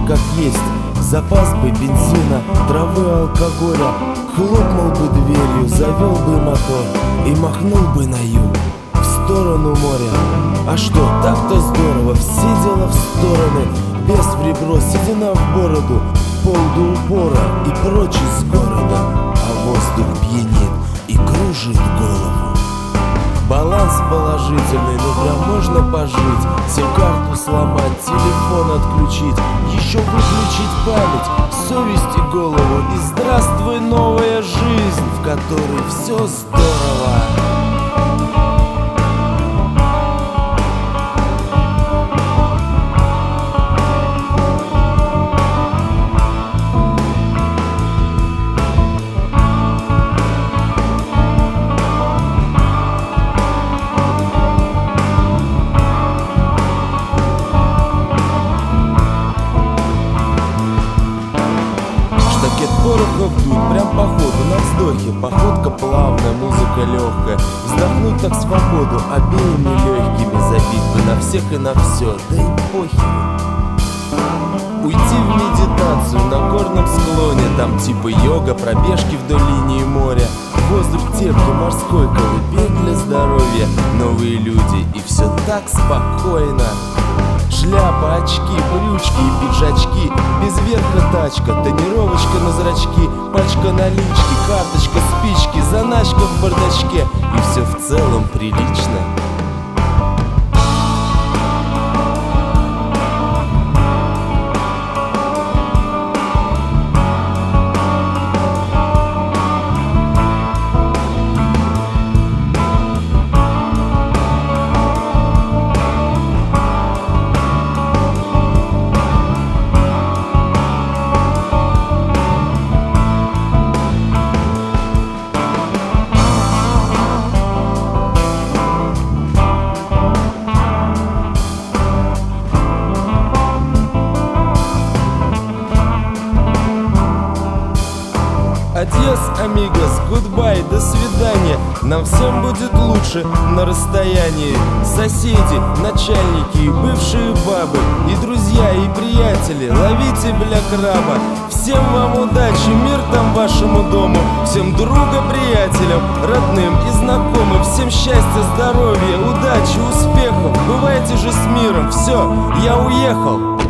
как есть. Запас бы бензина, травы, алкоголя. Хлопнул бы дверью, завел бы мотор и махнул бы на юг, в сторону моря. А что, так-то здорово, все дела в стороны. Без в ребро, седина в бороду, пол до упора и прочь из города. А воздух пьянит и кружит голову. Баланс положительный, ну прям можно пожить. Сим-карту сломать, телефон отключить, еще выключить память, совесть и голову. И здравствуй, новая жизнь, в которой все здорово. Порохов дуть, прям походу на вздохе. Походка плавная, музыка легкая. Вздохнуть так свободу обеими легкими. Забить бы на всех и на все, да и похер. Уйти в медитацию на горном склоне. Там типа йога, пробежки вдоль линии моря. Воздух терпкий, морской колыбель для здоровья. Новые люди и все так спокойно. Шляпа, очки, брючки и пиджачки. Без верха тачка, тонировочка на зрачки. Пачка налички, карточка, спички, заначка в бардачке. И все в целом прилично. Адьос, амигос, гудбай, до свидания. Нам всем будет лучше на расстоянии. Соседи, начальники и бывшие бабы, и друзья, и приятели, ловите, бля, краба. Всем вам удачи, мир там вашему дому. Всем друга, приятелям, родным и знакомым. Всем счастья, здоровья, удачи, успехов. Бывайте же с миром, все, я уехал.